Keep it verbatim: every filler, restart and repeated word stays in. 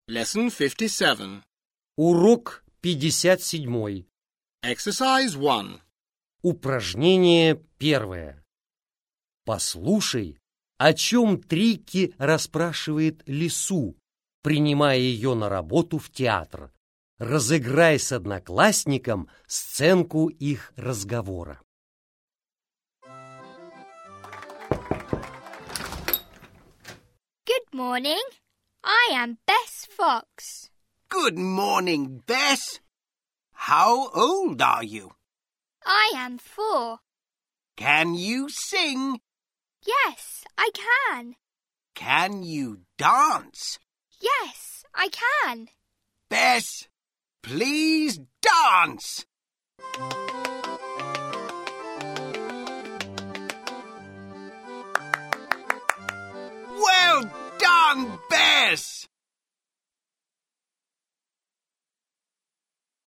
Lesson fifty-seven. Урок пятьдесят семь. Exercise one. Упражнение первое. Послушай, о чем Трикки расспрашивает лису, принимая ее на работу в театр. Разыграй с одноклассником сценку их разговора. Good morning. I am Bess Fox. Good morning, Bess. How old are you? I am four. Can you sing? Yes, I can. Can you dance? Yes, I can. Bess, please dance. Well done, Bess!